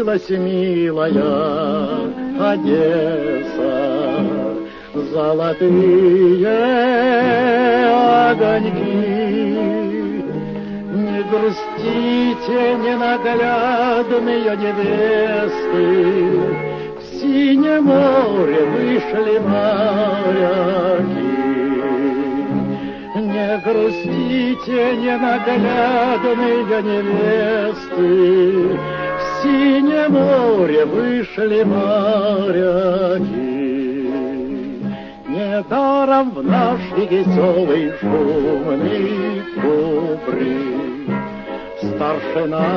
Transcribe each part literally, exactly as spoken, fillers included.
явилась милая Одесса, золотые огоньки. Не грустите, ненаглядные невесты, в синее море вышли моряки. Не грустите, ненаглядные невесты, в синее море вышли моряки. Недаром в наш веселый шумный кубрик старшина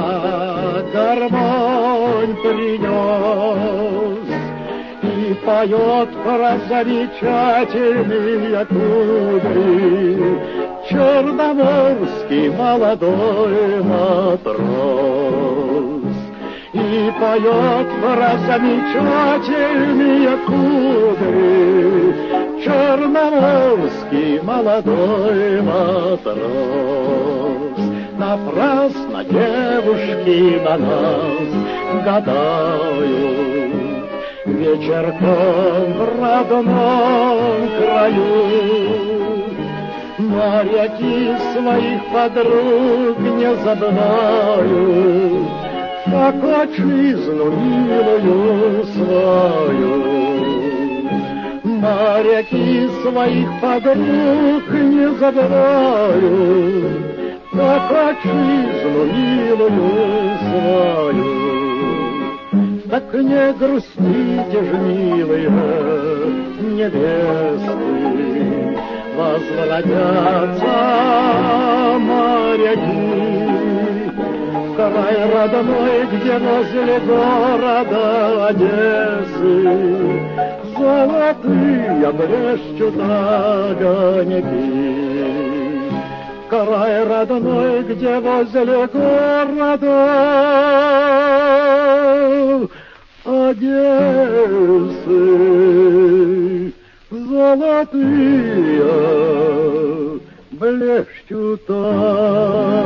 гармонь принес и поет про замечательные кудри черноморский молодой матрос. И поет про замечательные кудри черноморский молодой матрос. Напрасно девушки на нас гадают, вечерком в родном краю. Моряки своих подруг не забывают, как отчизну милую свою. Моряки своих подруг не забывают, как отчизну милую свою. Так не грустите ж, милые невесты, возвратятся моряки в край родной, где возле города Одессы золотые блещут огоньки. Край родной, где возле города Одессы золотые блещут огоньки.